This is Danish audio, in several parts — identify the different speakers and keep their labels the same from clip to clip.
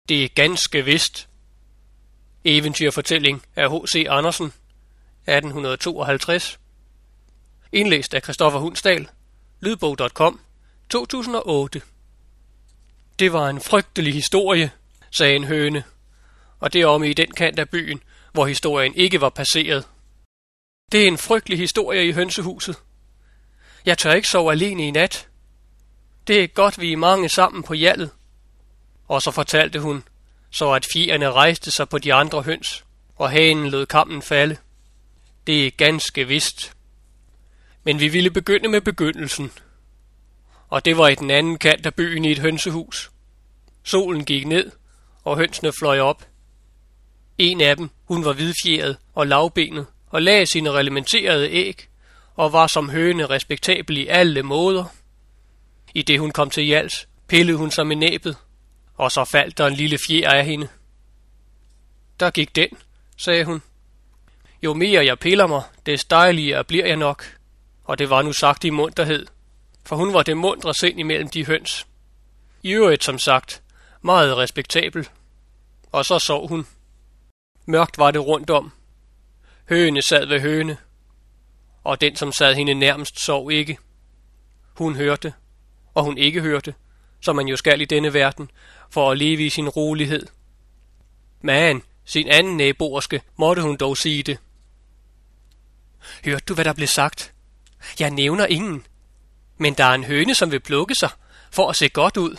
Speaker 1: Det er ganske vist. Eventyrfortælling af H.C. Andersen, 1852. Indlæst af Christoffer Hundsdal. Lydbog.com. 2008. Det var en frygtelig historie, sagde en høne, og det omme i den kant af byen, hvor historien ikke var passeret. Det er en frygtelig historie i hønsehuset. Jeg tør ikke sove alene i nat. Det er godt, vi er mange sammen på hjallet. Og så fortalte hun, så at fjerene rejste sig på de andre høns, og hanen lod kammen falde. Det er ganske vist. Men vi ville begynde med begyndelsen. Og det var i den anden kant af byen i et hønsehus. Solen gik ned, og hønsene fløj op. En af dem, hun var hvidfjeret og lavbenet, og lagde sine reglementerede æg, og var som høne respektabel i alle måder. I det hun kom til Jals, pillede hun sig med næbet, og så faldt der en lille fjer af hende. Der gik den, sagde hun. Jo mere jeg piller mig, des dejligere bliver jeg nok. Og det var nu sagt i munterhed, for hun var det muntre sind imellem de høns. I øvrigt som sagt, meget respektabel. Og så sov hun. Mørkt var det rundt om. Høne sad ved høne, og den som sad hende nærmest sov ikke. Hun hørte, og hun ikke hørte, som man jo skal i denne verden, for at leve i sin rolighed. Men sin anden naboerske måtte hun dog sige det. Hørte du, hvad der blev sagt? Jeg nævner ingen, men der er en høne, som vil plukke sig, for at se godt ud.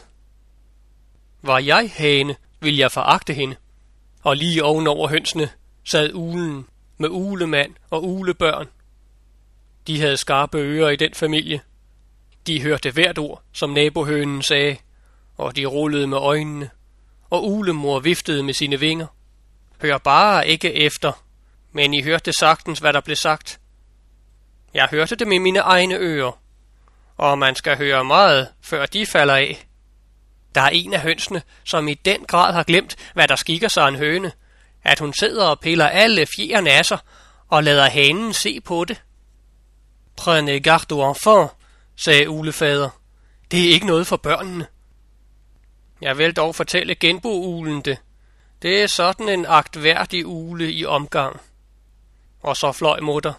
Speaker 1: Var jeg hane, ville jeg foragte hende, og lige ovenover hønsene sad ulen med ulemand og ulebørn. De havde skarpe ører i den familie. De hørte hvert ord, som nabohønen sagde, og de rullede med øjnene, og ulemor viftede med sine vinger. Hør bare ikke efter, men I hørte sagtens, hvad der blev sagt. Jeg hørte det med mine egne ører, og man skal høre meget, før de falder af. Der er en af hønsene, som i den grad har glemt, hvad der skikker sig en høne, at hun sidder og piller alle fjerne af sig, og lader hanen se på det. Prenez garde aux enfants, sagde ulefader. Det er ikke noget for børnene. Jeg vil dog fortælle genbo-ulen det. Det er sådan en agtværdig ule i omgang. Og så fløj mutter.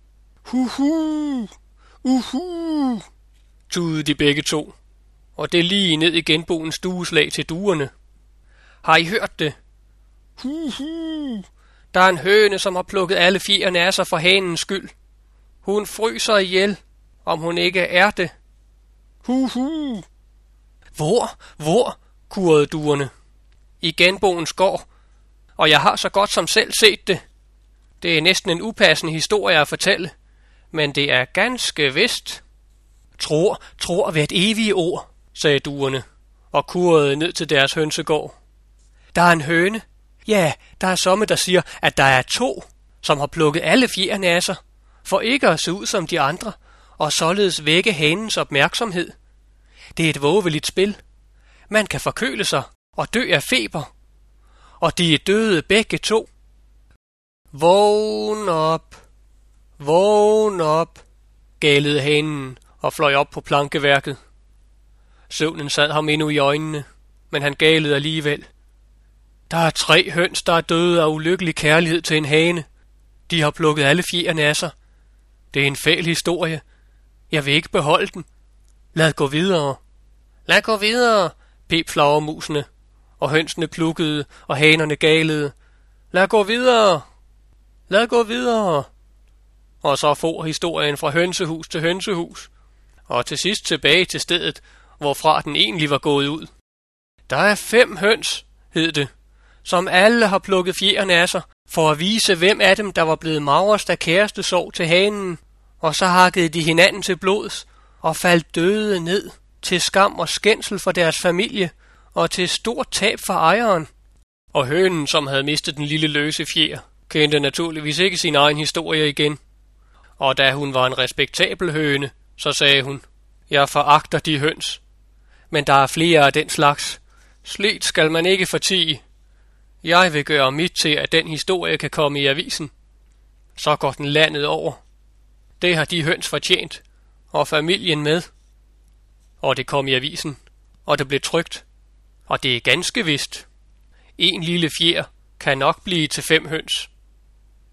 Speaker 1: Huhu, uhu, tudede de begge to, og det lige ned i genboens dueslag til duerne. Har I hørt det? Huhu, der er en høne, som har plukket alle fjerne af sig for hanens skyld. Hun fryser ihjel, om hun ikke er det. Huhu. Hvor, kurrede duerne. I genboens gård, og jeg har så godt som selv set det. Det er næsten en upassende historie at fortælle, men det er ganske vist. Tror ved et evigt ord, sagde duerne, og kurrede ned til deres hønsegård. Der er en høne. Ja, der er somme, der siger, at der er 2, som har plukket alle fjerne af sig, for ikke at se ud som de andre, og således vække hanens opmærksomhed. Det er et voveligt spil. Man kan forkøle sig og dø af feber, og de er døde begge 2. Vågn op, galede hanen og fløj op på plankeværket. Søvnen sad ham endnu i øjnene, men han galede alligevel. Der er 3 høns, der er døde af ulykkelig kærlighed til en hane. De har plukket alle fjerne af sig. Det er en fæl historie. Jeg vil ikke beholde den. Lad gå videre, pep flagermusene, og hønsene klukkede, og hanerne galede. Lad gå videre. Og så for historien fra hønsehus til hønsehus, og til sidst tilbage til stedet, hvorfra den egentlig var gået ud. Der er 5 høns, hed det, som alle har plukket fjerne af sig, for at vise, hvem af dem, der var blevet magrest af kærestesorg til hanen, og så hakkede de hinanden til blods, og faldt døde ned, til skam og skændsel for deres familie, og til stort tab for ejeren. Og hønen, som havde mistet den lille løse fjer, kendte naturligvis ikke sin egen historie igen. Og da hun var en respektabel høne, så sagde hun, jeg foragter de høns, men der er flere af den slags. Slet skal man ikke fortie. Jeg vil gøre mit til, at den historie kan komme i avisen. Så går den landet over. Det har de høns fortjent, og familien med. Og det kom i avisen, og det blev trykt, og det er ganske vist. En lille fjer kan nok blive til 5 høns.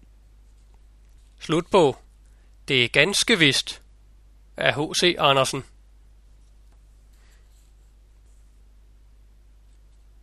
Speaker 1: Slutbog. Det er ganske vist af H.C. Andersen.